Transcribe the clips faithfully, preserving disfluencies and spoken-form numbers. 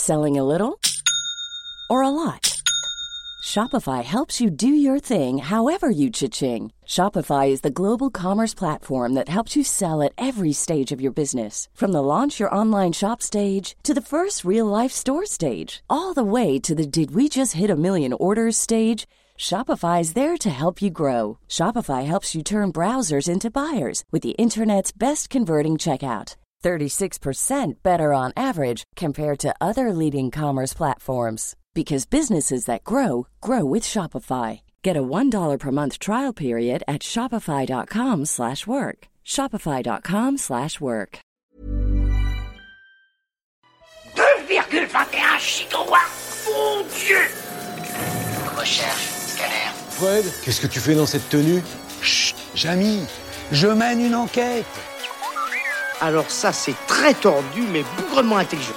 Selling a little or a lot? Shopify helps you do your thing however you cha-ching. Shopify is the global commerce platform that helps you sell at every stage of your business. From the launch your online shop stage to the first real-life store stage, all the way to the did we just hit a million orders stage. Shopify is there to help you grow. Shopify helps you turn browsers into buyers with the internet's best converting checkout. thirty-six percent better on average compared to other leading commerce platforms. Because businesses that grow, grow with Shopify. Get a one dollar per month trial period at shopify.com slash work. Shopify.com slash work. deux virgule vingt et un gigawatts. Mon Dieu! Recherche, scanner. Fred, qu'est-ce que tu fais dans cette tenue? Chut, Jamy, je mène une enquête. Alors ça, c'est très tordu, mais bougrement intelligent.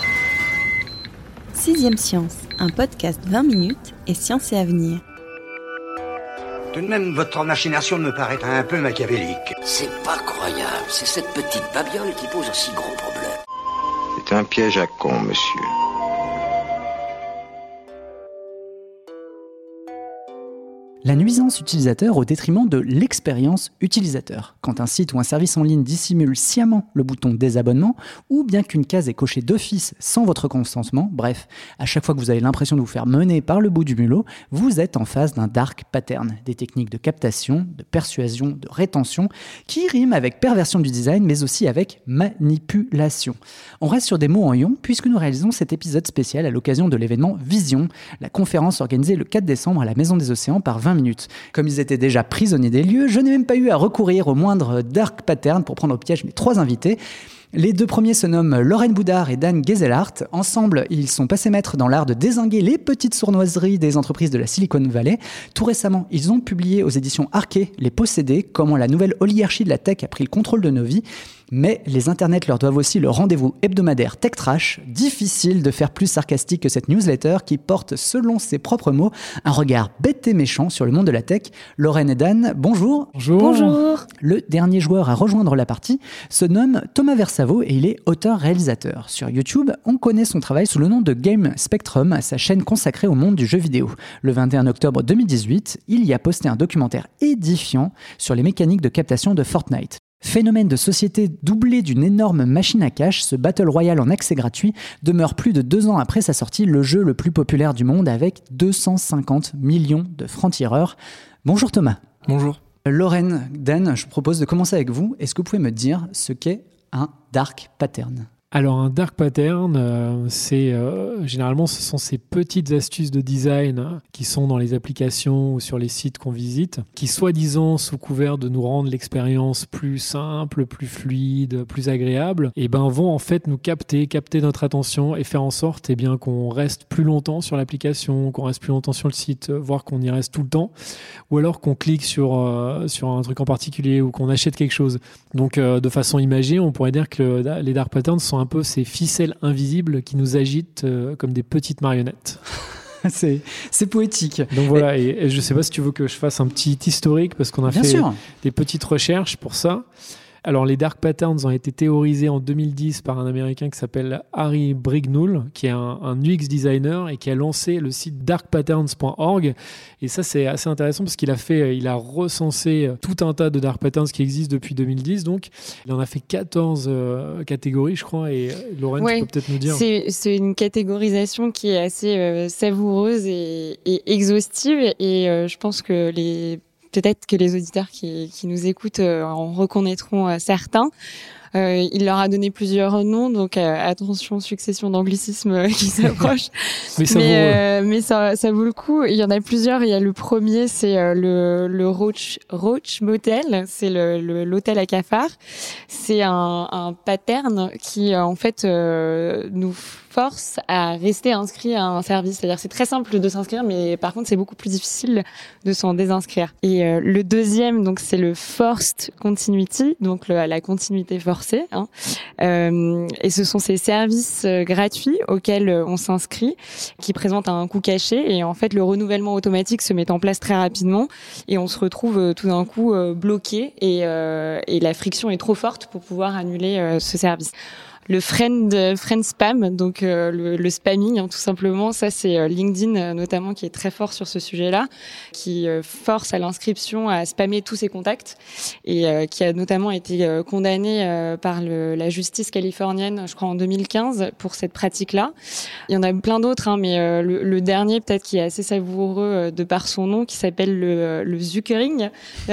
Sixième Science, un podcast vingt minutes et science et avenir. Tout de même, votre machination me paraît un peu machiavélique. C'est pas croyable, c'est cette petite babiole qui pose aussi gros problème. C'est un piège à con, monsieur. La nuisance utilisateur au détriment de l'expérience utilisateur. Quand un site ou un service en ligne dissimule sciemment le bouton désabonnement, ou bien qu'une case est cochée d'office sans votre consentement, bref, à chaque fois que vous avez l'impression de vous faire mener par le bout du mulot, vous êtes en face d'un dark pattern, des techniques de captation, de persuasion, de rétention, qui riment avec perversion du design, mais aussi avec manipulation. On reste sur des mots en ion, puisque nous réalisons cet épisode spécial à l'occasion de l'événement Vision, la conférence organisée le quatre décembre à la Maison des Océans par vingt minutes. Comme ils étaient déjà prisonniers des lieux, je n'ai même pas eu à recourir au moindre dark pattern pour prendre au piège mes trois invités. Les deux premiers se nomment Lorraine Boudard et Dan Gezelhardt. Ensemble, ils sont passés maîtres dans l'art de dézinguer les petites sournoiseries des entreprises de la Silicon Valley. Tout récemment, ils ont publié aux éditions Arché Les Possédés, comment la nouvelle oligarchie de la tech a pris le contrôle de nos vies. Mais les internets leur doivent aussi le rendez-vous hebdomadaire Tech Trash. Difficile de faire plus sarcastique que cette newsletter qui porte, selon ses propres mots, un regard bête et méchant sur le monde de la tech. Lorraine et Dan, bonjour. Bonjour. Bonjour. Le dernier joueur à rejoindre la partie se nomme Thomas Versavo et il est auteur-réalisateur. Sur YouTube, on connaît son travail sous le nom de Game Spectrum, sa chaîne consacrée au monde du jeu vidéo. Le vingt et un octobre deux mille dix-huit, il y a posté un documentaire édifiant sur les mécaniques de captation de Fortnite. Phénomène de société doublé d'une énorme machine à cash, ce Battle Royale en accès gratuit demeure plus de deux ans après sa sortie le jeu le plus populaire du monde avec deux cent cinquante millions de francs-tireurs. Bonjour Thomas. Bonjour. Lorraine, Dan, je propose de commencer avec vous. Est-ce que vous pouvez me dire ce qu'est un dark pattern ? Alors un dark pattern, euh, c'est euh, généralement ce sont ces petites astuces de design hein, qui sont dans les applications ou sur les sites qu'on visite, qui soi-disant sous couvert de nous rendre l'expérience plus simple, plus fluide, plus agréable, et ben vont en fait nous capter, capter notre attention et faire en sorte eh bien qu'on reste plus longtemps sur l'application, qu'on reste plus longtemps sur le site, voire qu'on y reste tout le temps, ou alors qu'on clique sur euh, sur un truc en particulier ou qu'on achète quelque chose. Donc euh, de façon imagée, on pourrait dire que le, les dark patterns sont un peu ces ficelles invisibles qui nous agitent euh, comme des petites marionnettes. c'est, c'est poétique. Donc voilà, et, et je ne sais pas si tu veux que je fasse un petit historique parce qu'on a Bien fait sûr. des petites recherches pour ça. Alors, les dark patterns ont été théorisés en deux mille dix par un Américain qui s'appelle Harry Brignull, qui est un, un U X designer et qui a lancé le site dark patterns point org. Et ça, c'est assez intéressant parce qu'il a fait, il a recensé tout un tas de dark patterns qui existent depuis deux mille dix. Donc, il en a fait quatorze euh, catégories, je crois. Et Lorraine, ouais, tu peux peut-être nous dire. C'est, c'est une catégorisation qui est assez euh, savoureuse et, et exhaustive. Et euh, je pense que les Peut-être que les auditeurs qui, qui nous écoutent euh, en reconnaîtront euh, certains. Euh, il leur a donné plusieurs noms, donc euh, attention, succession d'anglicismes euh, qui s'approchent. mais ça, mais, vaut... euh, mais ça, ça vaut le coup. Il y en a plusieurs. Il y a le premier, c'est euh, le, le Roach, Roach Motel. C'est le, le, l'hôtel à cafards. C'est un, un pattern qui, euh, en fait, euh, nous force à rester inscrit à un service. C'est-à-dire c'est très simple de s'inscrire, mais par contre, c'est beaucoup plus difficile de s'en désinscrire. Et euh, le deuxième, donc, c'est le Forced Continuity, donc le, la continuité forcée. Hein. Euh, et ce sont ces services euh, gratuits auxquels euh, on s'inscrit, qui présentent un coût caché. Et en fait, le renouvellement automatique se met en place très rapidement et on se retrouve euh, tout d'un coup euh, bloqué et, euh, et la friction est trop forte pour pouvoir annuler euh, ce service. le friend, friend spam, donc euh, le, le spamming, hein, tout simplement. Ça, c'est euh, LinkedIn euh, notamment qui est très fort sur ce sujet-là, qui euh, force à l'inscription à spammer tous ses contacts et euh, qui a notamment été euh, condamné euh, par le, la justice californienne, je crois en deux mille quinze, pour cette pratique-là. Il y en a plein d'autres, hein, mais euh, le, le dernier peut-être qui est assez savoureux euh, de par son nom, qui s'appelle le, le Zuckering.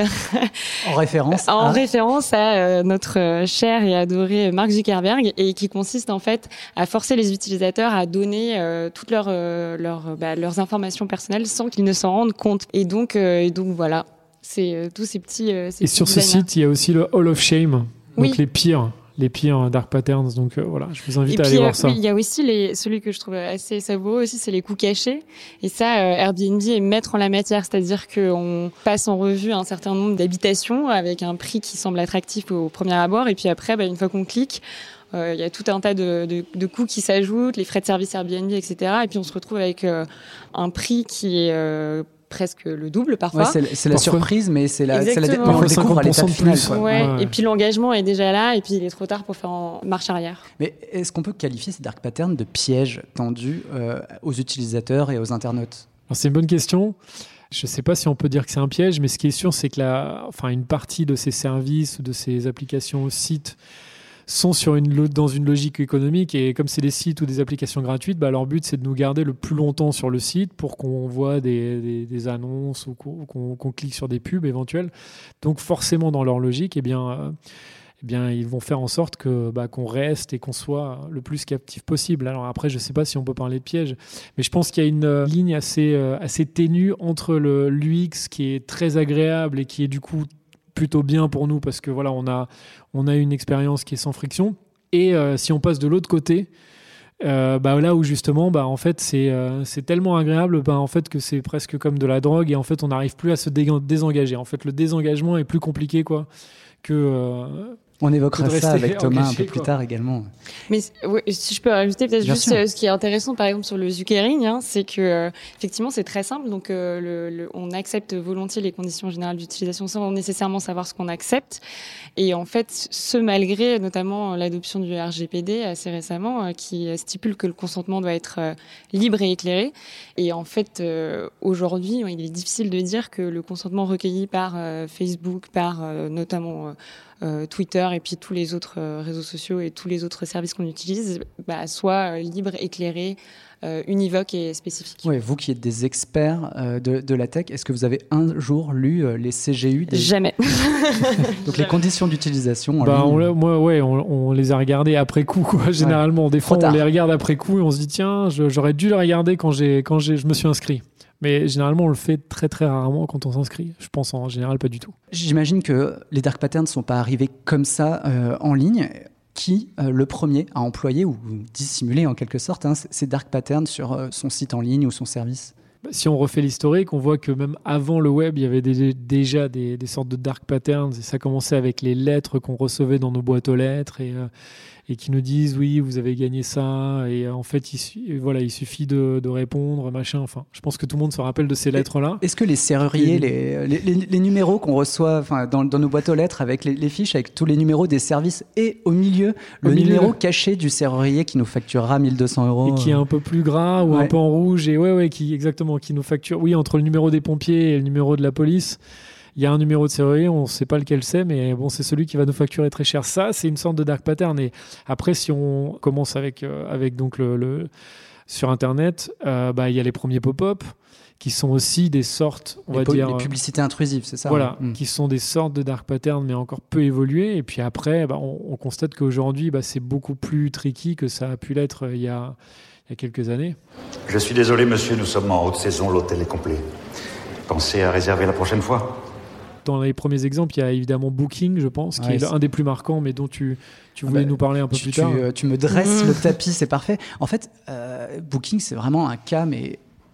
En référence En à... référence à euh, notre euh, cher et adoré Mark Zuckerberg, et qui consiste en fait à forcer les utilisateurs à donner euh, toutes leurs euh, leurs bah, leurs informations personnelles sans qu'ils ne s'en rendent compte. Et donc euh, et donc voilà, c'est euh, tous ces petits. Euh, ces et petits sur ce designers. site, il y a aussi le Hall of Shame, donc oui. les pires. les pires dark patterns. Donc euh, voilà, je vous invite et à puis, aller euh, voir ça. Oui, il y a aussi les, celui que je trouve assez savoureux aussi, c'est les coûts cachés. Et ça, euh, Airbnb est maître en la matière, c'est-à-dire qu'on passe en revue un certain nombre d'habitations avec un prix qui semble attractif au premier abord. Et puis après, bah, une fois qu'on clique, il euh, y a tout un tas de, de, de coûts qui s'ajoutent, les frais de service Airbnb, et cetera. Et puis on se retrouve avec euh, un prix qui est euh, presque le double parfois. Ouais, c'est, c'est la Parfois. surprise, mais c'est la, c'est la dé- mais on Parfois le découvre à l'étape cinquante pour cent de finale. plus. Quoi. Ouais. Ouais. Et puis l'engagement est déjà là, et puis il est trop tard pour faire en marche arrière. Mais est-ce qu'on peut qualifier ces dark patterns de pièges tendus euh, aux utilisateurs et aux internautes ? Alors, c'est une bonne question. Je ne sais pas si on peut dire que c'est un piège, mais ce qui est sûr, c'est que la, enfin, une partie de ces services ou de ces applications, sites, sont sur une, dans une logique économique, et comme c'est des sites ou des applications gratuites, bah, leur but c'est de nous garder le plus longtemps sur le site pour qu'on voit des, des, des annonces ou qu'on, qu'on, qu'on clique sur des pubs éventuelles. Donc forcément dans leur logique, eh bien, euh, eh bien, ils vont faire en sorte que, bah, qu'on reste et qu'on soit le plus captif possible. Alors après, je ne sais pas si on peut parler de piège, mais je pense qu'il y a une euh, ligne assez, euh, assez ténue entre le, l'U X qui est très agréable et qui est du coup plutôt bien pour nous parce que voilà, on a, on a une expérience qui est sans friction. Et euh, si on passe de l'autre côté, euh, bah, là où justement, bah, en fait, c'est, euh, c'est tellement agréable bah, en fait, que c'est presque comme de la drogue et en fait, on n'arrive plus à se dé- désengager. En fait, le désengagement est plus compliqué quoi, que... Euh, On évoquera ça avec Thomas engagé, un peu plus quoi. tard également. Mais ouais, si je peux rajouter peut-être Bien juste sûr. euh, ce qui est intéressant par exemple sur le Zuckering, hein, c'est que euh, effectivement c'est très simple. Donc euh, le, le, on accepte volontiers les conditions générales d'utilisation sans nécessairement savoir ce qu'on accepte. Et en fait, ce malgré notamment l'adoption du R G P D assez récemment, euh, qui stipule que le consentement doit être euh, libre et éclairé. Et en fait, euh, aujourd'hui, il est difficile de dire que le consentement recueilli par euh, Facebook, par euh, notamment euh, Euh, Twitter et puis tous les autres euh, réseaux sociaux et tous les autres services qu'on utilise, bah, soit euh, libre, éclairé, euh, univoque et spécifique. Ouais, vous qui êtes des experts euh, de, de la tech, est-ce que vous avez un jour lu euh, les C G U des... Jamais. Donc les conditions d'utilisation en bah, ligne. on, moi, ouais, on, on les a regardés après coup, quoi, généralement. Des fois, Trop on tard. les regarde après coup et on se dit, tiens, je, j'aurais dû le regarder quand, j'ai, quand j'ai, je me suis inscrit. Mais généralement, on le fait très très rarement quand on s'inscrit. Je pense en général pas du tout. J'imagine que les dark patterns ne sont pas arrivés comme ça euh, en ligne. Qui, euh, le premier, a employé ou dissimulé en quelque sorte hein, ces dark patterns sur euh, son site en ligne ou son service ? Si on refait l'historique, on voit que même avant le web, il y avait des, déjà des, des sortes de dark patterns. Et ça commençait avec les lettres qu'on recevait dans nos boîtes aux lettres et, euh, et qui nous disent oui, vous avez gagné ça. Et euh, en fait, il, su- voilà, il suffit de, de répondre, machin. Enfin, je pense que tout le monde se rappelle de ces lettres-là. Est-ce que les serruriers, Et- les, les, les- les numéros qu'on reçoit enfin, dans, dans nos boîtes aux lettres avec les, les fiches, avec tous les numéros des services et au milieu, Au le milieu. numéro caché du serrurier qui nous facturera mille deux cents euros Et qui est un peu plus gras ou un Ouais. peu en rouge et ouais ouais qui exactement qui nous facture oui entre le numéro des pompiers et le numéro de la police il y a un numéro de serrurier, on ne sait pas lequel c'est, mais bon, c'est celui qui va nous facturer très cher. Ça, c'est une sorte de dark pattern. Et après, si on commence avec euh, avec donc le, le sur Internet, euh, bah il y a les premiers pop-up qui sont aussi des sortes, on les, va po- dire les publicités intrusives, c'est ça voilà, hein. qui sont des sortes de dark patterns, mais encore peu évoluées. Et puis après, bah, on, on constate qu'aujourd'hui, bah, c'est beaucoup plus tricky que ça a pu l'être euh, il y a il y a quelques années. Je suis désolé, monsieur, nous sommes en haute saison, l'hôtel est complet. Pensez à réserver la prochaine fois. Dans les premiers exemples, il y a évidemment Booking, je pense, qui Ouais, est c'est- un des plus marquants, mais dont tu, tu voulais Ah bah, nous parler un peu tu, plus tu, tard. euh, tu me dresses le tapis, c'est parfait. En fait, euh, Booking, c'est vraiment un cas, mais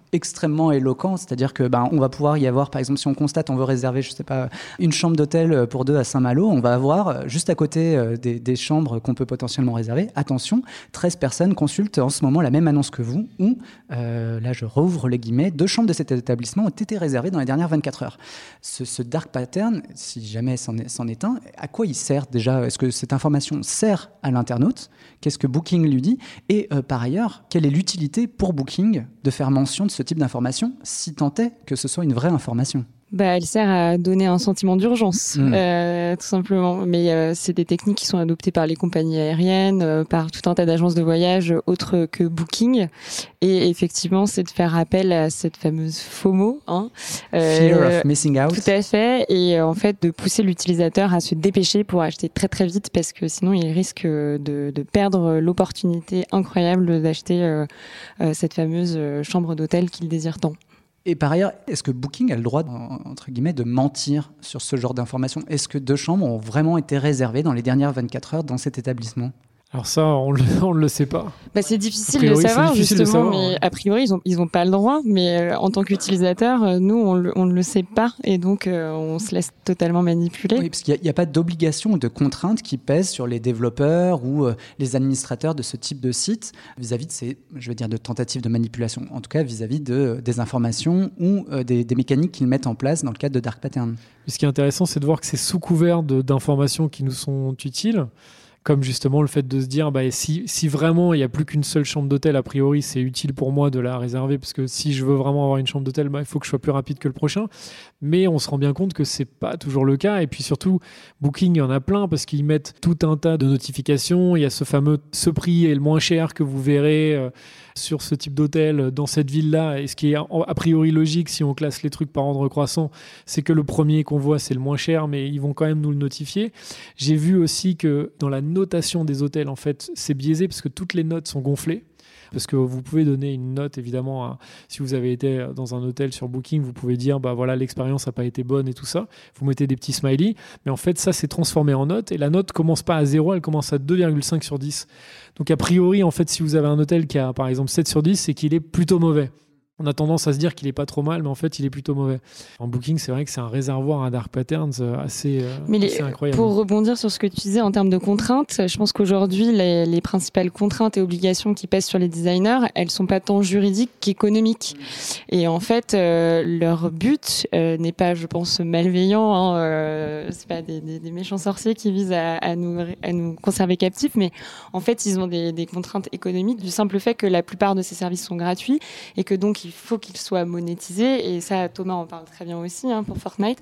extrêmement éloquent, c'est-à-dire que ben, on va pouvoir y avoir, par exemple, si on constate, on veut réserver, je sais pas, une chambre d'hôtel pour deux à Saint-Malo, on va avoir juste à côté euh, des, des chambres qu'on peut potentiellement réserver, attention, treize personnes consultent en ce moment la même annonce que vous, où, euh, là je rouvre les guillemets, deux chambres de cet établissement ont été réservées dans les dernières vingt-quatre heures. Ce, ce dark pattern, si jamais c'en est, c'en est un, à quoi il sert déjà ? Est-ce que cette information sert à l'internaute ? Qu'est-ce que Booking lui dit ? Et euh, par ailleurs, quelle est l'utilité pour Booking de faire mention de ce type d'information, si tant est que ce soit une vraie information ? Bah, elle sert à donner un sentiment d'urgence, mmh. euh, tout simplement. Mais euh, c'est des techniques qui sont adoptées par les compagnies aériennes, euh, par tout un tas d'agences de voyage autres que Booking. Et effectivement, c'est de faire appel à cette fameuse FOMO, hein, euh, Fear of missing out. Tout à fait. Et euh, en fait, de pousser l'utilisateur à se dépêcher pour acheter très très vite, parce que sinon, il risque de, de perdre l'opportunité incroyable d'acheter euh, euh, cette fameuse euh, chambre d'hôtel qu'il désire tant. Et par ailleurs, est-ce que Booking a le droit, entre guillemets, de mentir sur ce genre d'informations ? Est-ce que deux chambres ont vraiment été réservées dans les dernières vingt-quatre heures dans cet établissement ? Alors ça, on ne le, le sait pas. Bah, c'est difficile priori, de savoir, difficile justement, de savoir, mais ouais. a priori, ils n'ont ils ont pas le droit. Mais euh, en tant qu'utilisateur, euh, nous, on, le, on ne le sait pas. Et donc, euh, on se laisse totalement manipuler. Oui, parce qu'il n'y a, a pas d'obligation ou de contrainte qui pèse sur les développeurs ou euh, les administrateurs de ce type de site vis-à-vis de ces, je veux dire, de tentatives de manipulation. En tout cas, vis-à-vis de, euh, des informations ou euh, des, des mécaniques qu'ils mettent en place dans le cadre de Dark Pattern. Ce qui est intéressant, c'est de voir que c'est sous couvert de, d'informations qui nous sont utiles. Comme justement le fait de se dire, bah, si, si vraiment il n'y a plus qu'une seule chambre d'hôtel, a priori, c'est utile pour moi de la réserver, parce que si je veux vraiment avoir une chambre d'hôtel, bah, il faut que je sois plus rapide que le prochain. Mais on se rend bien compte que ce n'est pas toujours le cas. Et puis surtout, Booking, il y en a plein, parce qu'ils mettent tout un tas de notifications. Il y a ce fameux « ce prix est le moins cher que vous verrez euh, sur ce type d'hôtel dans cette ville-là ». Et ce qui est a priori logique, si on classe les trucs par ordre croissant, c'est que le premier qu'on voit, c'est le moins cher, mais ils vont quand même nous le notifier. J'ai vu aussi que dans la notation des hôtels, en fait, c'est biaisé parce que toutes les notes sont gonflées. Parce que vous pouvez donner une note, évidemment, à, si vous avez été dans un hôtel sur Booking, vous pouvez dire, bah voilà, l'expérience n'a pas été bonne et tout ça. Vous mettez des petits smileys, mais en fait, ça, c'est transformé en note. Et la note commence pas à zéro, elle commence à deux virgule cinq sur dix. Donc, a priori, en fait, si vous avez un hôtel qui a, par exemple, sept sur dix, c'est qu'il est plutôt mauvais. On a tendance à se dire qu'il est pas trop mal, mais en fait, il est plutôt mauvais. En Booking, c'est vrai que c'est un réservoir à dark patterns assez, euh, mais les, assez incroyable. Pour rebondir sur ce que tu disais en termes de contraintes, je pense qu'aujourd'hui, les, les principales contraintes et obligations qui pèsent sur les designers, elles sont pas tant juridiques qu'économiques. Et en fait, euh, leur but euh, n'est pas, je pense, malveillant. Hein, euh, c'est pas des, des, des méchants sorciers qui visent à, à, nous, à nous conserver captifs, mais en fait, ils ont des, des contraintes économiques du simple fait que la plupart de ces services sont gratuits et que donc il faut qu'ils soient monétisés, et ça Thomas en parle très bien aussi hein, pour Fortnite,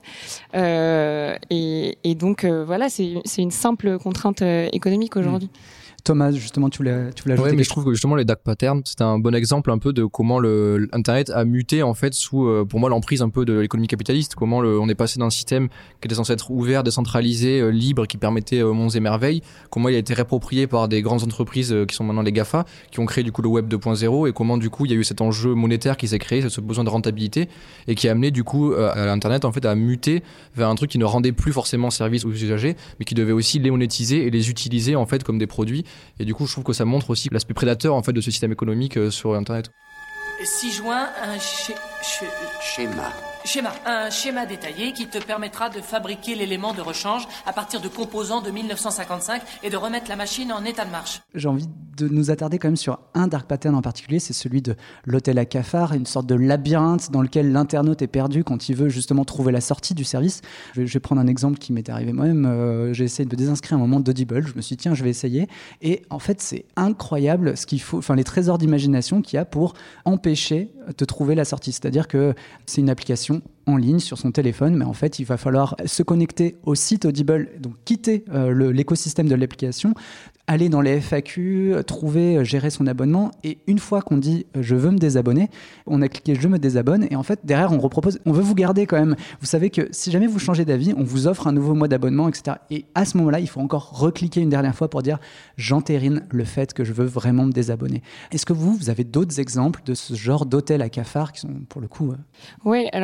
euh, et, et donc euh, voilà, c'est, c'est une simple contrainte euh, économique aujourd'hui. Mmh. Thomas, justement, tu voulais, tu voulais ajouter. Ouais, mais je trouve que justement les dark patterns, c'est un bon exemple un peu de comment le Internet a muté en fait sous, euh, pour moi, l'emprise un peu de l'économie capitaliste. Comment le, on est passé d'un système qui était censé être ouvert, décentralisé, euh, libre, qui permettait euh, monts et merveilles. Comment il a été réapproprié par des grandes entreprises euh, qui sont maintenant les GAFA, qui ont créé du coup le web deux point zéro, et comment du coup il y a eu cet enjeu monétaire qui s'est créé, ce besoin de rentabilité, et qui a amené du coup euh, à l'Internet en fait à muter vers un truc qui ne rendait plus forcément service aux usagers, mais qui devait aussi les monétiser et les utiliser en fait comme des produits. Et du coup, je trouve que ça montre aussi l'aspect prédateur en fait de ce système économique euh, sur Internet. Si joint un sch- sch- Schéma. Schéma, un schéma détaillé qui te permettra de fabriquer l'élément de rechange à partir de composants de mille neuf cent cinquante-cinq et de remettre la machine en état de marche. J'ai envie de nous attarder quand même sur un dark pattern en particulier, c'est celui de l'hôtel à cafard, une sorte de labyrinthe dans lequel l'internaute est perdu quand il veut justement trouver la sortie du service. Je vais, je vais prendre un exemple qui m'est arrivé moi-même. Euh, j'ai essayé de me désinscrire à un moment d'Audible. Je me suis dit, tiens, je vais essayer. Et en fait, c'est incroyable ce qu'il faut, enfin, les trésors d'imagination qu'il y a pour empêcher de trouver la sortie. C'est-à-dire que c'est une application en ligne sur son téléphone, mais en fait, il va falloir se connecter au site Audible, donc quitter euh, le, l'écosystème de l'application, aller dans les F A Q, trouver, euh, gérer son abonnement, et une fois qu'on dit euh, « je veux me désabonner », on a cliqué « je me désabonne », et en fait, derrière, on repropose « on veut vous garder quand même ». Vous savez que si jamais vous changez d'avis, on vous offre un nouveau mois d'abonnement, et cetera. Et à ce moment-là, il faut encore recliquer une dernière fois pour dire « j'entérine le fait que je veux vraiment me désabonner ». Est-ce que vous, vous avez d'autres exemples de ce genre d'hôtel à cafard qui sont, pour le coup... Euh... Oui, alors moi, je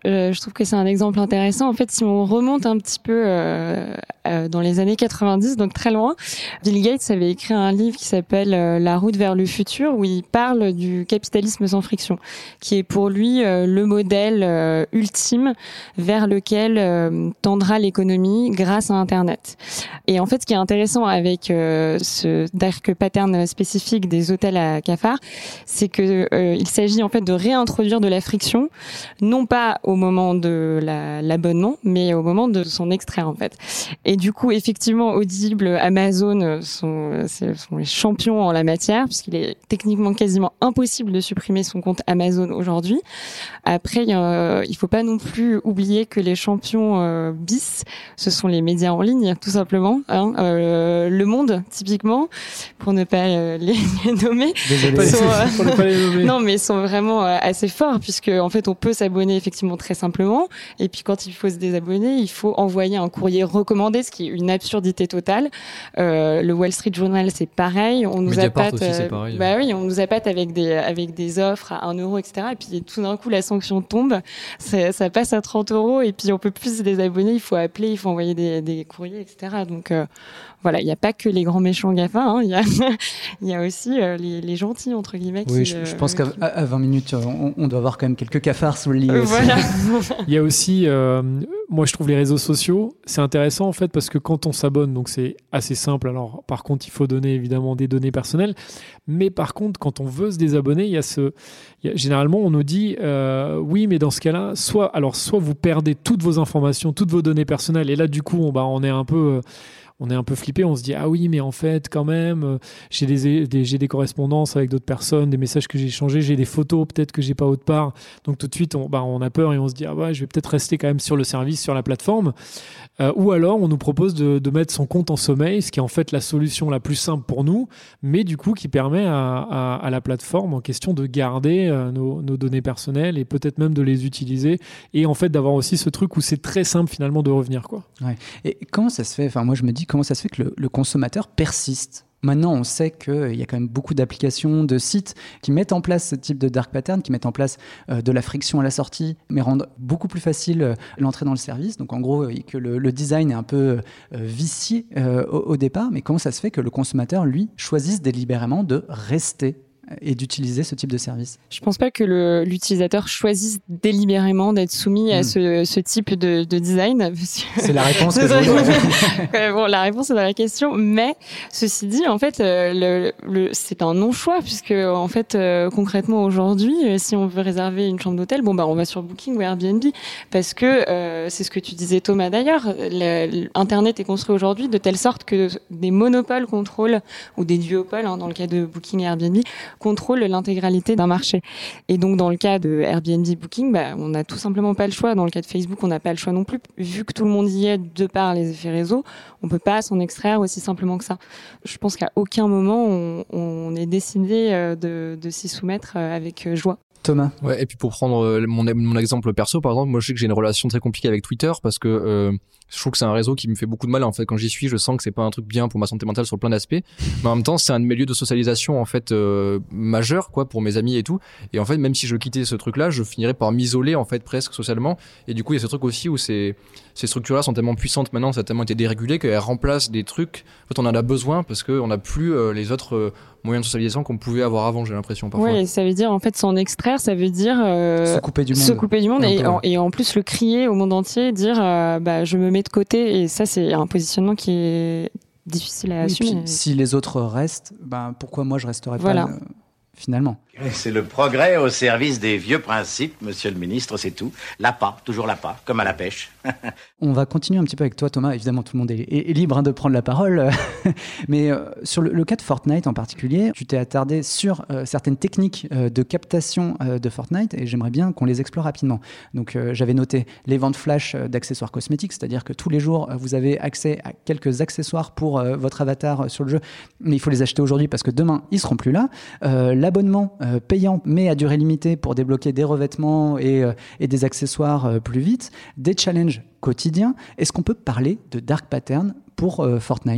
euh, je trouve que c'est un exemple intéressant. En fait, si on remonte un petit peu euh, euh, dans les années quatre-vingt-dix, donc très loin, Bill Gates avait écrit un livre qui s'appelle euh, La route vers le futur, où il parle du capitalisme sans friction, qui est pour lui euh, le modèle euh, ultime vers lequel euh, tendra l'économie grâce à Internet. Et en fait, ce qui est intéressant avec euh, ce dark pattern spécifique des hôtels à cafards, c'est que euh, il s'agit en fait de réintroduire de la friction, non pas au moment de la, l'abonnement, mais au moment de son extrait en fait. Et du coup, effectivement, Audible, Amazon sont, sont les champions en la matière, puisqu'il est techniquement quasiment impossible de supprimer son compte Amazon aujourd'hui. Après, euh, il faut pas non plus oublier que les champions euh, bis, ce sont les médias en ligne, tout simplement. Hein. Euh, Le Monde, typiquement, pour ne pas euh, les, les nommer. Désolé, sont, euh, pour ne pas les nommer. Non, mais ils sont vraiment euh, assez forts, puisque en fait, on peut s'abonner effectivement très simplement. Et puis, quand il faut se désabonner, il faut envoyer un courrier recommandé, ce qui est une absurdité totale. Euh, le Wall Street Journal, c'est pareil. On nous Mediapart appâte. aussi, Euh, c'est pareil. bah oui, on nous appâte avec des avec des offres à un euro, et cetera. Et puis tout d'un coup, la sanction tombe, ça, ça passe à trente euros, et puis on peut plus se désabonner. Il faut appeler, il faut envoyer des, des courriers, et cetera. Donc euh, voilà, il n'y a pas que les grands méchants GAFA, hein. Il y a il y a aussi euh, les, les gentils entre guillemets. Oui, qui, je, je euh, pense qu'à qui... à vingt minutes, on, on doit avoir quand même quelques cafards sous le lit. Euh, aussi. voilà. Il y a aussi, euh, moi je trouve les réseaux sociaux, c'est intéressant en fait parce que quand on s'abonne, donc c'est assez simple. Alors par contre, il faut donner évidemment des données personnelles, mais par contre, quand on veut se désabonner, il y a ce, il y a, généralement on nous dit euh, oui, mais dans ce cas-là, soit alors soit vous perdez toutes vos informations, toutes vos données personnelles, et là du coup, on, bah, on est un peu euh, on est un peu flippé, on se dit ah oui mais en fait quand même euh, j'ai des, des j'ai des correspondances avec d'autres personnes, des messages que j'ai échangés, j'ai des photos peut-être que j'ai pas autre part, donc tout de suite on, bah, on a peur et on se dit ah ouais je vais peut-être rester quand même sur le service, sur la plateforme, euh, ou alors on nous propose de, de mettre son compte en sommeil, ce qui est en fait la solution la plus simple pour nous, mais du coup qui permet à, à, à la plateforme en question de garder euh, nos, nos données personnelles et peut-être même de les utiliser, et en fait d'avoir aussi ce truc où c'est très simple finalement de revenir quoi. Ouais. Et comment ça se fait, enfin moi je me dis comment ça se fait que le, le consommateur persiste? Maintenant, on sait qu'il y a quand même beaucoup d'applications, de sites qui mettent en place ce type de dark pattern, qui mettent en place euh, de la friction à la sortie, mais rendent beaucoup plus facile euh, l'entrée dans le service. Donc en gros, euh, que le, le design est un peu euh, vicié euh, au, au départ, mais comment ça se fait que le consommateur, lui, choisisse délibérément de rester et d'utiliser ce type de service? Je pense pas que le, l'utilisateur choisisse délibérément d'être soumis mmh. à ce, ce type de, de design. C'est la réponse que je voulais. Bon, la réponse est dans la question, mais ceci dit, en fait, euh, le, le, c'est un non-choix, puisque en fait, euh, concrètement aujourd'hui, euh, si on veut réserver une chambre d'hôtel, bon bah on va sur Booking ou Airbnb, parce que euh, c'est ce que tu disais Thomas d'ailleurs. Le, Internet est construit aujourd'hui de telle sorte que des monopoles contrôlent, ou des duopoles, hein, dans le cas de Booking et Airbnb, contrôle l'intégralité d'un marché. Et donc, dans le cas de Airbnb Booking, bah, on n'a tout simplement pas le choix. Dans le cas de Facebook, on n'a pas le choix non plus. Vu que tout le monde y est de par les effets réseau, on peut pas s'en extraire aussi simplement que ça. Je pense qu'à aucun moment, on, on est décidé de, de s'y soumettre avec joie. Thomas. Ouais, et puis pour prendre mon, mon exemple perso, par exemple, moi je sais que j'ai une relation très compliquée avec Twitter parce que euh, je trouve que c'est un réseau qui me fait beaucoup de mal en fait. Quand j'y suis, je sens que c'est pas un truc bien pour ma santé mentale sur plein d'aspects, mais en même temps c'est un de mes lieux de socialisation en fait euh, majeur quoi pour mes amis et tout. Et en fait même si je quittais ce truc là, je finirais par m'isoler en fait presque socialement. Et du coup il y a ce truc aussi où c'est ces structures là sont tellement puissantes maintenant, ça a tellement été dérégulé qu'elles remplacent des trucs. En fait on en a besoin parce que on n'a plus euh, les autres euh, moyens de socialisation qu'on pouvait avoir avant, j'ai l'impression parfois. Ouais, ça veut dire en fait s'en extraire, ça veut dire euh, se couper du monde, se couper du monde et, en, et en plus le crier au monde entier, dire euh, bah je me mets de côté, et ça c'est un positionnement qui est difficile à oui, assumer. Puis, si les autres restent, bah pourquoi moi je resterais voilà. pas euh, finalement. C'est le progrès au service des vieux principes, monsieur le ministre, c'est tout. L'appât, toujours l'appât, comme à la pêche. On va continuer un petit peu avec toi, Thomas. Évidemment, tout le monde est, est, est libre hein, de prendre la parole. Mais euh, sur le, le cas de Fortnite en particulier, tu t'es attardé sur euh, certaines techniques euh, de captation euh, de Fortnite, et j'aimerais bien qu'on les explore rapidement. Donc, euh, j'avais noté les ventes flash euh, d'accessoires cosmétiques, c'est-à-dire que tous les jours, euh, vous avez accès à quelques accessoires pour euh, votre avatar euh, sur le jeu, mais il faut les acheter aujourd'hui parce que demain, ils seront plus là. Euh, l'abonnement euh, payant, mais à durée limitée pour débloquer des revêtements et, euh, et des accessoires euh, plus vite, des challenges quotidiens. Est-ce qu'on peut parler de dark pattern pour euh, Fortnite ?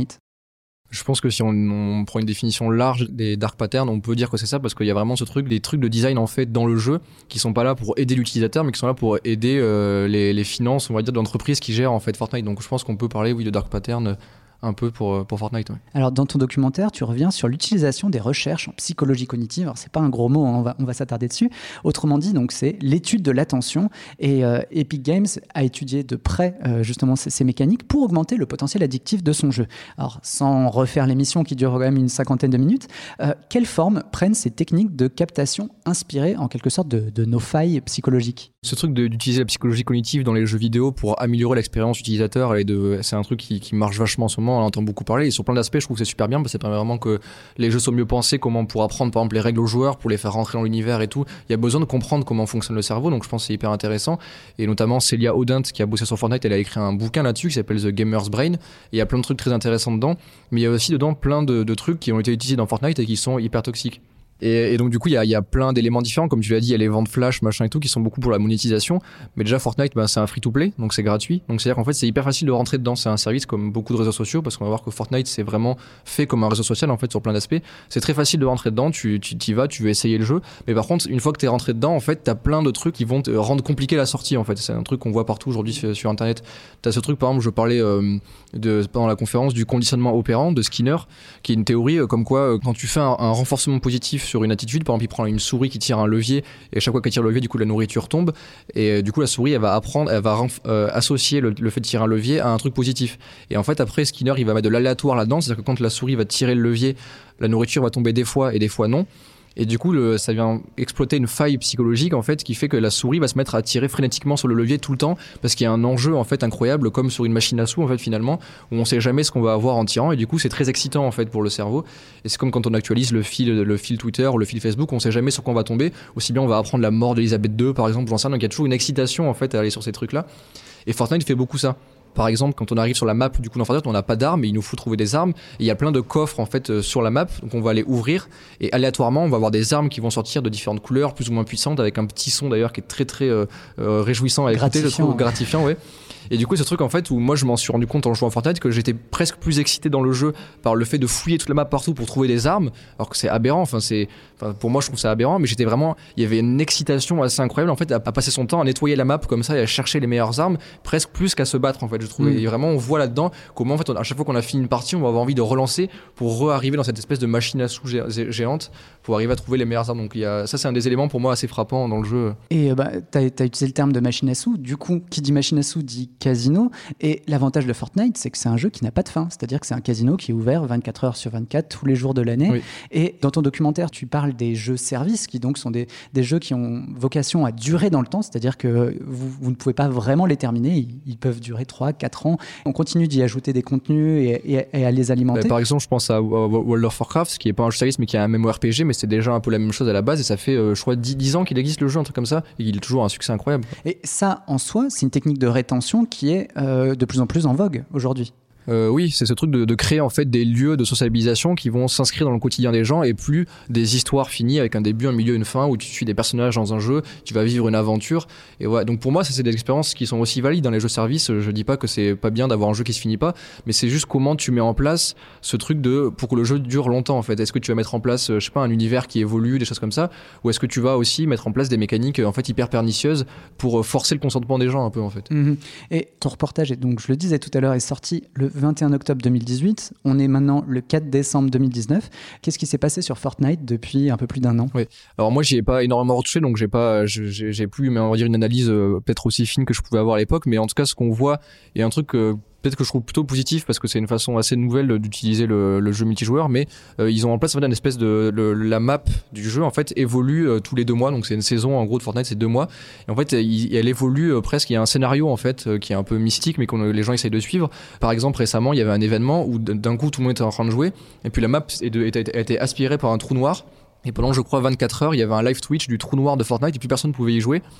Je pense que si on, on prend une définition large des dark patterns, on peut dire que c'est ça, parce qu'il y a vraiment ce truc, des trucs de design en fait dans le jeu qui sont pas là pour aider l'utilisateur, mais qui sont là pour aider euh, les, les finances, on va dire, d'entreprises qui gèrent en fait Fortnite. Donc je pense qu'on peut parler, oui, de dark pattern un peu pour, pour Fortnite. Ouais. Alors dans ton documentaire, tu reviens sur l'utilisation des recherches en psychologie cognitive. Alors c'est pas un gros mot, hein, on va, on va s'attarder dessus. Autrement dit, donc c'est l'étude de l'attention, et euh, Epic Games a étudié de près euh, justement ces, ces mécaniques pour augmenter le potentiel addictif de son jeu. Alors sans refaire l'émission qui dure quand même une cinquantaine de minutes, euh, quelle forme prennent ces techniques de captation inspirées en quelque sorte de, de nos failles psychologiques ? Ce truc de, d'utiliser la psychologie cognitive dans les jeux vidéo pour améliorer l'expérience utilisateur, et de, c'est un truc qui, qui marche vachement en ce moment, on en entend beaucoup parler, et sur plein d'aspects je trouve que c'est super bien, parce que ça permet vraiment que les jeux soient mieux pensés, comment pour apprendre par exemple les règles aux joueurs, pour les faire rentrer dans l'univers et tout. Il y a besoin de comprendre comment fonctionne le cerveau, donc je pense que c'est hyper intéressant. Et notamment Celia Odent, qui a bossé sur Fortnite, elle a écrit un bouquin là-dessus qui s'appelle The Gamer's Brain, et il y a plein de trucs très intéressants dedans, mais il y a aussi dedans plein de, de trucs qui ont été utilisés dans Fortnite et qui sont hyper toxiques. Et, et donc du coup il y a, y a plein d'éléments différents, comme tu l'as dit, il y a les ventes flash machin et tout qui sont beaucoup pour la monétisation, mais déjà Fortnite bah, c'est un free to play, donc c'est gratuit, donc c'est à dire qu'en fait c'est hyper facile de rentrer dedans, c'est un service comme beaucoup de réseaux sociaux, parce qu'on va voir que Fortnite c'est vraiment fait comme un réseau social en fait sur plein d'aspects. C'est très facile de rentrer dedans, tu tu t'y vas, tu veux essayer le jeu, mais par contre une fois que t'es rentré dedans en fait t'as plein de trucs qui vont te rendre compliqué la sortie en fait. C'est un truc qu'on voit partout aujourd'hui sur, sur internet. T'as ce truc par exemple, je parlais euh, de, pendant la conférence du conditionnement opérant de Skinner, qui est une théorie euh, comme quoi euh, quand tu fais un, un renforcement positif sur une attitude, par exemple il prend une souris qui tire un levier, et à chaque fois qu'elle tire le levier du coup la nourriture tombe, et euh, du coup la souris elle va apprendre, elle va renf- euh, associer le, le fait de tirer un levier à un truc positif, et en fait après Skinner il va mettre de l'aléatoire là-dedans, c'est-à-dire que quand la souris va tirer le levier, la nourriture va tomber des fois et des fois non. Et du coup, le, ça vient exploiter une faille psychologique en fait, qui fait que la souris va se mettre à tirer frénétiquement sur le levier tout le temps, parce qu'il y a un enjeu en fait incroyable, comme sur une machine à sous en fait finalement, où on sait jamais ce qu'on va avoir en tirant, et du coup c'est très excitant en fait pour le cerveau. Et c'est comme quand on actualise le fil, le fil Twitter ou le fil Facebook, on sait jamais sur quoi on va tomber. Aussi bien on va apprendre la mort d'Elisabeth deux par exemple, j'en sais rien. Donc il y a toujours une excitation en fait à aller sur ces trucs là. Et Fortnite fait beaucoup ça. Par exemple, quand on arrive sur la map du coup dans Fortnite, on n'a pas d'armes et il nous faut trouver des armes. Et il y a plein de coffres en fait euh, sur la map, donc on va les ouvrir et aléatoirement on va avoir des armes qui vont sortir de différentes couleurs, plus ou moins puissantes, avec un petit son d'ailleurs qui est très très euh, euh, réjouissant à écouter, je trouve, gratifiant, ouais. Et du coup, ce truc en fait où moi je m'en suis rendu compte en jouant à Fortnite que j'étais presque plus excité dans le jeu par le fait de fouiller toute la map partout pour trouver des armes, alors que c'est aberrant. Enfin, c'est, enfin, pour moi, je trouve ça aberrant, mais j'étais vraiment, il y avait une excitation assez incroyable en fait à, à passer son temps à nettoyer la map comme ça et à chercher les meilleures armes, presque plus qu'à se battre en fait. Je trouvais, mmh. Et vraiment, on voit là-dedans comment en fait, on, à chaque fois qu'on a fini une partie, on va avoir envie de relancer pour re-arriver dans cette espèce de machine à sous gé- géante pour arriver à trouver les meilleures armes. Donc il y a, ça, c'est un des éléments pour moi assez frappants dans le jeu. Et bah, t'as, t'as utilisé le terme de machine à sous. Du coup, qui dit machine à sous dit casino. Et l'avantage de Fortnite, c'est que c'est un jeu qui n'a pas de fin. C'est-à-dire que c'est un casino qui est ouvert vingt-quatre heures sur vingt-quatre, tous les jours de l'année. Oui. Et dans ton documentaire, tu parles des jeux services, qui donc sont des, des jeux qui ont vocation à durer dans le temps. C'est-à-dire que vous, vous ne pouvez pas vraiment les terminer. Ils, ils peuvent durer trois, quatre ans. On continue d'y ajouter des contenus et, et, et à les alimenter. Bah, par exemple, je pense à World of Warcraft, qui n'est pas un jeu service, mais qui est un MMORPG, mais c'est déjà un peu la même chose à la base. Et ça fait, euh, je crois, dix ans qu'il existe le jeu, un truc comme ça. Et il est toujours un succès incroyable. Et ça, en soi, c'est une technique de rétention qui est euh, de plus en plus en vogue aujourd'hui. Euh, oui, c'est ce truc de, de créer en fait des lieux de sociabilisation qui vont s'inscrire dans le quotidien des gens et plus des histoires finies avec un début, un milieu, une fin où tu suis des personnages dans un jeu, tu vas vivre une aventure. Et voilà. Donc pour moi, ça c'est des expériences qui sont aussi valides dans les jeux services. Je dis pas que c'est pas bien d'avoir un jeu qui se finit pas, mais c'est juste comment tu mets en place ce truc de pour que le jeu dure longtemps en fait. Est-ce que tu vas mettre en place, je sais pas, un univers qui évolue, des choses comme ça, ou est-ce que tu vas aussi mettre en place des mécaniques en fait hyper pernicieuses pour forcer le consentement des gens un peu en fait. Mmh. Et ton reportage, est, donc je le disais tout à l'heure, est sorti le vingt et un octobre deux mille dix-huit. On est maintenant le quatre décembre deux mille dix-neuf. Qu'est-ce qui s'est passé sur Fortnite depuis un peu plus d'un an ? Oui. Alors moi, j'y ai pas énormément retouché, donc j'ai pas, j'ai, j'ai plus, mais on va dire une analyse euh, peut-être aussi fine que je pouvais avoir à l'époque. Mais en tout cas, ce qu'on voit est un truc euh, peut-être que je trouve plutôt positif parce que c'est une façon assez nouvelle d'utiliser le, le jeu multijoueur, mais euh, ils ont en place en fait, une espèce de le, la map du jeu en fait évolue euh, tous les deux mois, donc c'est une saison en gros de Fortnite, c'est deux mois, et en fait il, elle évolue euh, presque, il y a un scénario en fait euh, qui est un peu mystique mais que les gens essayent de suivre. Par exemple récemment il y avait un événement où d'un coup tout le monde était en train de jouer et puis la map a été aspirée par un trou noir et pendant je crois vingt-quatre heures il y avait un live Twitch du trou noir de Fortnite et plus personne ne pouvait y jouer.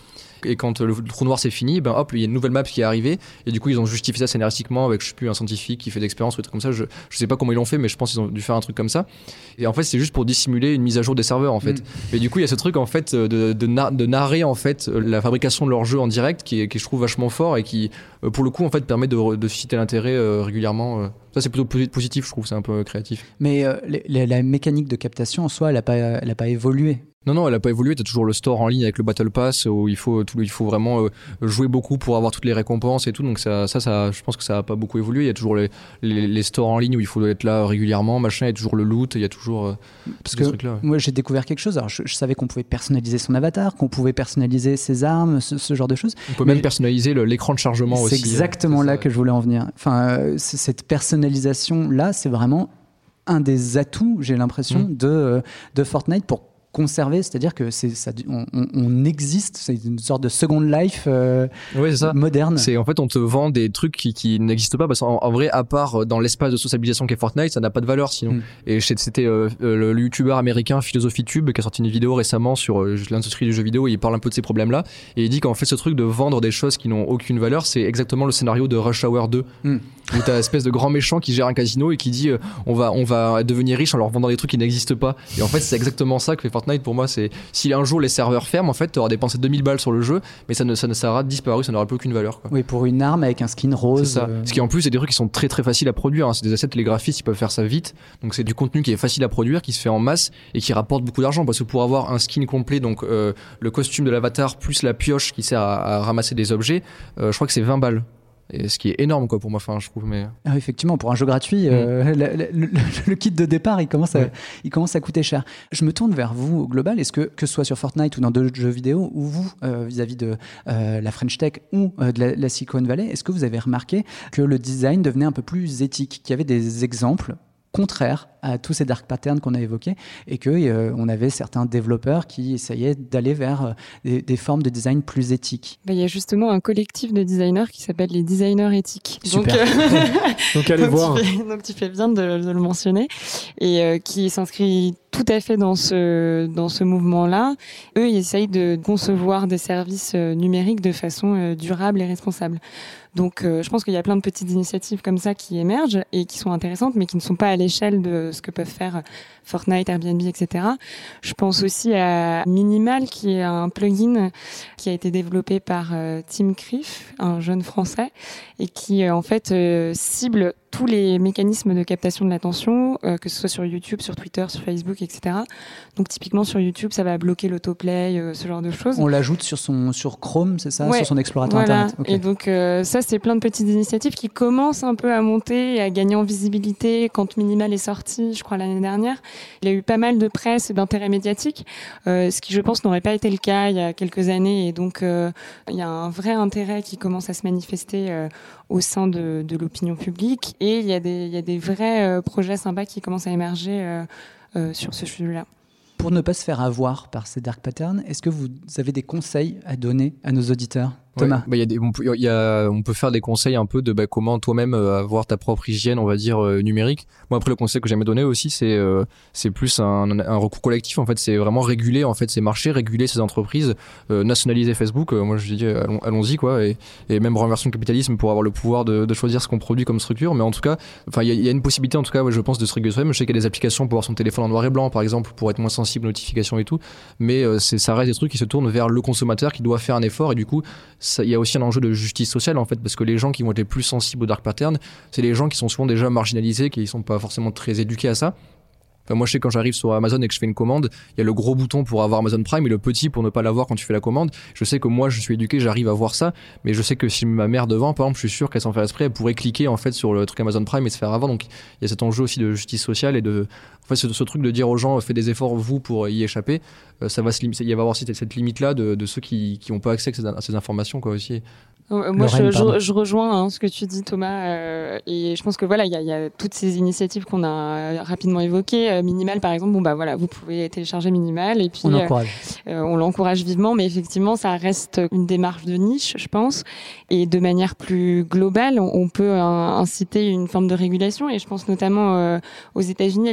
et quand le trou noir c'est fini, ben hop, il y a une nouvelle map qui est arrivée, et du coup ils ont justifié ça scénaristiquement avec, je sais plus, un scientifique qui fait d'expérience ou des trucs comme ça. Je, je sais pas comment ils l'ont fait, mais je pense qu'ils ont dû faire un truc comme ça. Et en fait, c'est juste pour dissimuler une mise à jour des serveurs, en fait. Mm. Et du coup, il y a ce truc, en fait, de, de, na- de narrer, en fait, la fabrication de leur jeu en direct, qui est, qui je trouve vachement fort et qui, pour le coup, en fait, permet de, de susciter l'intérêt euh, régulièrement. Ça, c'est plutôt positif, je trouve, c'est un peu créatif. Mais euh, les, la mécanique de captation, en soi, elle a pas, elle a pas évolué. Non, non, elle n'a pas évolué. Tu as toujours le store en ligne avec le Battle Pass où il faut, tout, il faut vraiment euh, jouer beaucoup pour avoir toutes les récompenses et tout. Donc ça, ça, ça je pense que ça n'a pas beaucoup évolué. Il y a toujours les, les, les stores en ligne où il faut être là régulièrement, machin. Il y a toujours le loot, il y a toujours euh, Parce que trucs-là, ouais. Moi, j'ai découvert quelque chose. Alors, je, je savais qu'on pouvait personnaliser son avatar, qu'on pouvait personnaliser ses armes, ce, ce genre de choses. On peut Mais même personnaliser le, l'écran de chargement c'est aussi. C'est exactement là ça. que je voulais en venir. Enfin, euh, cette personnalisation-là, c'est vraiment un des atouts, j'ai l'impression, mmh. de, de Fortnite pour conserver, c'est-à-dire que c'est ça, on, on, on existe, c'est une sorte de Second Life euh, oui, c'est ça. moderne. C'est en fait on te vend des trucs qui, qui n'existent pas parce qu'en en vrai, à part dans l'espace de sociabilisation qu'est Fortnite, ça n'a pas de valeur sinon. Mm. Et c'était euh, le, le youtubeur américain PhilosophyTube qui a sorti une vidéo récemment sur euh, l'industrie du jeu vidéo et il parle un peu de ces problèmes-là et il dit qu'en fait ce truc de vendre des choses qui n'ont aucune valeur, c'est exactement le scénario de Rush Hour deux mm. où t'as une espèce de grand méchant qui gère un casino et qui dit euh, on va on va devenir riche en leur vendant des trucs qui n'existent pas. Et en fait c'est exactement ça que fait Fortnite pour moi. C'est si un jour les serveurs ferment, en fait, tu auras dépensé deux mille balles sur le jeu, mais ça ne ça ne sera disparu, ça n'aura plus aucune valeur. Quoi. Oui, pour une arme avec un skin rose. C'est ça. Euh... Ce qui en plus, c'est des trucs qui sont très très faciles à produire. Hein. C'est des assets, les graphistes, ils peuvent faire ça vite. Donc c'est du contenu qui est facile à produire, qui se fait en masse et qui rapporte beaucoup d'argent. Parce que pour avoir un skin complet, donc euh, le costume de l'avatar plus la pioche qui sert à, à ramasser des objets, euh, je crois que c'est vingt balles. Et ce qui est énorme quoi pour moi, enfin je trouve. Mais ah, effectivement, pour un jeu gratuit, mmh. euh, le, le, le, le kit de départ, il commence à, ouais. il commence à coûter cher. Je me tourne vers vous au global. Est-ce que que ce soit sur Fortnite ou dans d'autres jeux vidéo, ou vous euh, vis-à-vis de euh, la French Tech ou euh, de la, la Silicon Valley, est-ce que vous avez remarqué que le design devenait un peu plus éthique, qu'il y avait des exemples contraires à tous ces dark patterns qu'on a évoqués et que euh, on avait certains développeurs qui essayaient d'aller vers euh, des, des formes de design plus éthiques. Bah, il y a justement un collectif de designers qui s'appelle les designers éthiques. Super. Donc, euh, donc allez donc voir. Tu fais, donc tu fais bien de, de le mentionner et euh, qui s'inscrit tout à fait dans ce dans ce mouvement-là. Eux, ils essayent de concevoir des services euh, numériques de façon euh, durable et responsable. Donc, euh, je pense qu'il y a plein de petites initiatives comme ça qui émergent et qui sont intéressantes, mais qui ne sont pas à l'échelle de ce que peuvent faire Fortnite, Airbnb, et cetera. Je pense aussi à Minimal, qui est un plugin qui a été développé par euh, Tim Criff, un jeune Français, et qui, euh, en fait, euh, cible tous les mécanismes de captation de l'attention, euh, que ce soit sur YouTube, sur Twitter, sur Facebook, et cetera. Donc, typiquement, sur YouTube, ça va bloquer l'autoplay, euh, ce genre de choses. On l'ajoute sur son sur Chrome, c'est ça, ouais, sur son explorateur voilà. Internet. Okay. Et donc, euh, ça, c'est plein de petites initiatives qui commencent un peu à monter et à gagner en visibilité. Quand Minimal est sorti, je crois, l'année dernière, il y a eu pas mal de presse et d'intérêt médiatique, euh, ce qui, je pense, n'aurait pas été le cas il y a quelques années. Et donc, euh, il y a un vrai intérêt qui commence à se manifester euh, au sein de, de l'opinion publique. Et il y a des, il y a des vrais euh, projets sympas qui commencent à émerger euh, euh, sur ce sujet-là. Pour ne pas se faire avoir par ces dark patterns, est-ce que vous avez des conseils à donner à nos auditeurs ? Thomas. Ouais, bah y a des, on, peut, y a, on peut faire des conseils un peu de bah, comment toi-même euh, avoir ta propre hygiène, on va dire, euh, numérique. Moi, après, le conseil que j'aimais donner aussi, c'est, euh, c'est plus un, un recours collectif. En fait, c'est vraiment réguler en fait, ces marchés, réguler ces entreprises, euh, nationaliser Facebook. Euh, moi, je dis, allons, allons-y, quoi. Et, et même renverser le capitalisme pour avoir le pouvoir de, de choisir ce qu'on produit comme structure. Mais en tout cas, il y, y a une possibilité, en tout cas, ouais, je pense, de se réguler soi-même. Je sais qu'il y a des applications pour avoir son téléphone en noir et blanc, par exemple, pour être moins sensible aux notifications et tout. Mais euh, c'est, ça reste des trucs qui se tournent vers le consommateur qui doit faire un effort. Et du coup, il y a aussi un enjeu de justice sociale en fait, parce que les gens qui vont être les plus sensibles aux dark patterns, c'est les gens qui sont souvent déjà marginalisés, qui ne sont pas forcément très éduqués à ça. Enfin, moi je sais quand j'arrive sur Amazon et que je fais une commande, il y a le gros bouton pour avoir Amazon Prime et le petit pour ne pas l'avoir quand tu fais la commande. Je sais que moi je suis éduqué, j'arrive à voir ça, mais je sais que si ma mère devant, par exemple, je suis sûr qu'elle s'en fait exprès, elle pourrait cliquer en fait sur le truc Amazon Prime et se faire avoir. Donc il y a cet enjeu aussi de justice sociale et de en fait ce, ce truc de dire aux gens faites des efforts vous pour y échapper, euh, ça va se lim- il va y avoir aussi cette, cette limite là de, de ceux qui qui ont pas accès à ces, à ces informations quoi aussi. Euh, moi, je, je, je rejoins hein, ce que tu dis, Thomas, euh, et je pense que voilà, il y a, y a toutes ces initiatives qu'on a rapidement évoquées. Euh, Minimal, par exemple, bon bah voilà, vous pouvez télécharger Minimal et puis on l'encourage. Euh, on l'encourage vivement, mais effectivement, ça reste une démarche de niche, je pense, et de manière plus globale, on, on peut euh, inciter une forme de régulation, et je pense notamment euh, aux États-Unis à l'initiative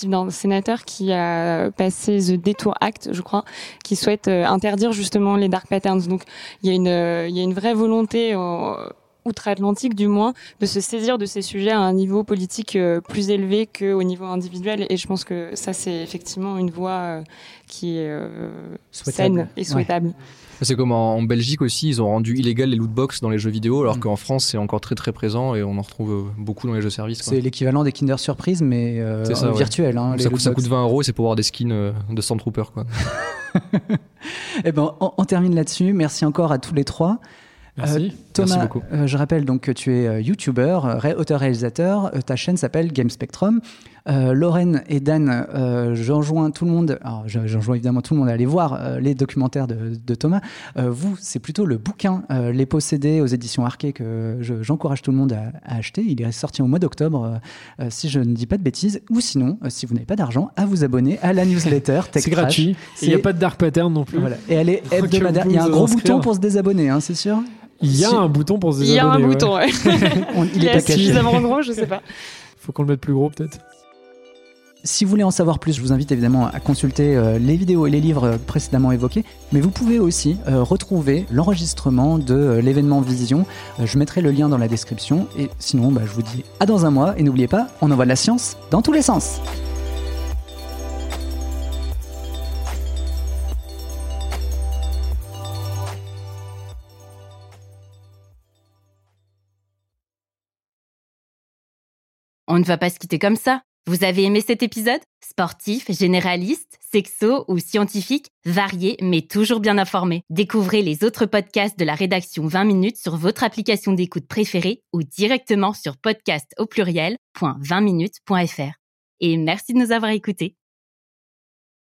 l'initiative d'un sénateur qui a passé The Detour Act, je crois, qui souhaite euh, interdire justement les dark patterns. Donc il y a une, euh, il y a une vraie volonté euh, outre-Atlantique du moins, de se saisir de ces sujets à un niveau politique euh, plus élevé qu'au niveau individuel. Et je pense que ça, c'est effectivement une voie euh, qui est euh, saine et souhaitable. Ouais. C'est comme en, en Belgique aussi, ils ont rendu illégal les lootbox dans les jeux vidéo, alors mmh. qu'en France, c'est encore très très présent et on en retrouve beaucoup dans les jeux services. C'est l'équivalent des Kinder Surprise, mais euh, ça, virtuel. Ouais. Hein, ça, coûte, ça coûte vingt euros et c'est pour avoir des skins euh, de Stormtrooper, quoi. Eh ben, on, on termine là-dessus. Merci encore à tous les trois. Merci. Euh, Thomas, Merci beaucoup. Euh, je rappelle donc que tu es euh, YouTuber, euh, auteur-réalisateur. Euh, ta chaîne s'appelle Game Spectrum. Euh, Lorraine et Dan, euh, j'enjoins tout le monde, alors j'enjoins évidemment tout le monde à aller voir euh, les documentaires de, de Thomas. Euh, vous, c'est plutôt le bouquin euh, Les Possédés aux éditions Arquet que je, j'encourage tout le monde à, à acheter. Il est sorti au mois d'octobre, euh, si je ne dis pas de bêtises. Ou sinon, euh, si vous n'avez pas d'argent, à vous abonner à la newsletter Tech C'est Crash. gratuit. Il n'y a pas de dark pattern non plus. Voilà. Et elle est hebdomadaire. Il y a un gros bouton pour se désabonner, hein, c'est sûr. Il y a si... un bouton pour se désabonner. Il y a un ouais. bouton, ouais. On, il, il est, est pas suffisamment gros, je sais pas. Faut qu'on le mette plus gros peut-être. Si vous voulez en savoir plus, je vous invite évidemment à consulter euh, les vidéos et les livres précédemment évoqués, mais vous pouvez aussi euh, retrouver l'enregistrement de euh, l'événement Vision. Euh, je mettrai le lien dans la description, et sinon bah, je vous dis à dans un mois, et n'oubliez pas, on envoie de la science dans tous les sens. On ne va pas se quitter comme ça. Vous avez aimé cet épisode ? Sportif, généraliste, sexo ou scientifique, varié mais toujours bien informé. Découvrez les autres podcasts de la rédaction vingt minutes sur votre application d'écoute préférée ou directement sur podcast au pluriel point vingt minutes point f r. Et merci de nous avoir écoutés.